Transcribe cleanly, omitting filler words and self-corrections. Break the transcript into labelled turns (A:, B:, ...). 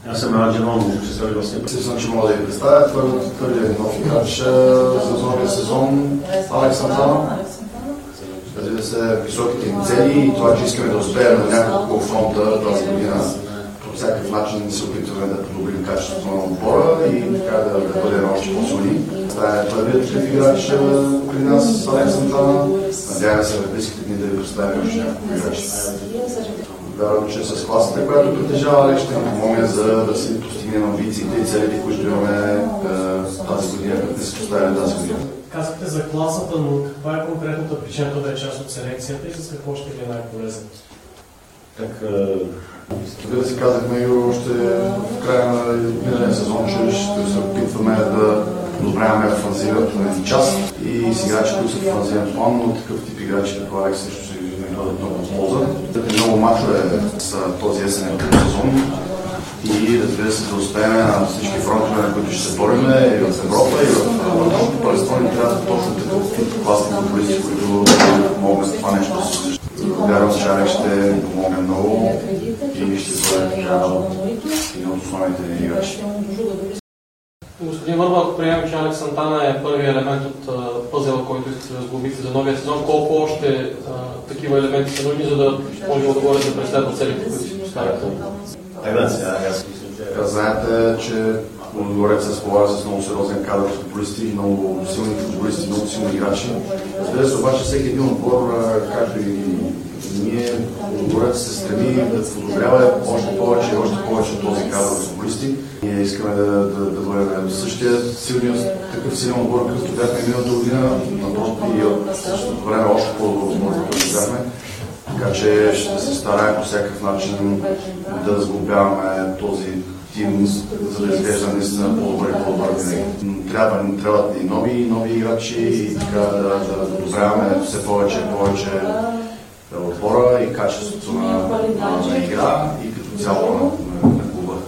A: Já jsem rád, že vám můžu představit vlastně.
B: Jsem, že mladý представят първият нов играч за новия сезон Алекс Сантана. Разбира се, високите цели и това, че искаме да успеем на няколко фронта тази година. По всякакъв начин се опитваме да подобрим качеството на отбора и така да бъдем още по-силни. Това е първият такъв играч при нас, Алекс Сантана. Надяваме се в близките дни да ви представим още няколко играчи. Вярвам, че с класата, която притежава, ще ни помогне да си постигнем амбициите и целите, които имаме тази година, като се поставяме тази година.
C: Казахте за класата, но каква е конкретната причина да е част от селекцията и с какво ще ви е най-полезен?
B: Разбира се, казахме и още в края на миналия сезон, че ще се опитваме да подобряваме офанзивната част и с играчи, които са в офанзивен план, но такъв тип играчи като Алекс също ще ги бъдат много от полза. Много мачове с този есенен сезон и разбира се да успеем на всички фронтове, на които ще се борим и в Европа, и в Европа. Тоест, това ни трябва точно такъв тип класни футболисти, които могат с това нещо да се случи. Вярвам, че Алекс ще ни помогне много и ще бъде така един от основните ни играчи.
D: Господин Върба, ако приемем, че Алекс Сантана е първият елемент от пъзела, който искате да разглобите за новия сезон, колко още такива елементи са нужни, за да можем да говорим да преследват целите, които си поставяте?
B: Знаете, че Лудогорец разполага с много сериозен кадър футболисти, много силни футболисти, много силни играчи. Разбира се, обаче всеки един отбор, както и ние, Лудогорец се стреми да подобрява още повече от този кадър футболисти. Ние искаме да бъдем същия такъв силен отбор, какъвто бяхме миналата година, напротив и от същото време още по-добър отбор, който бяхме. Така че ще се стараем по всякакъв начин да сглобяваме този тим, за да изглежда наистина по-добре и по-добре винаги. Трябват ни нови играчи и така да подобряваме все повече отбора и качеството на игра и като цяло на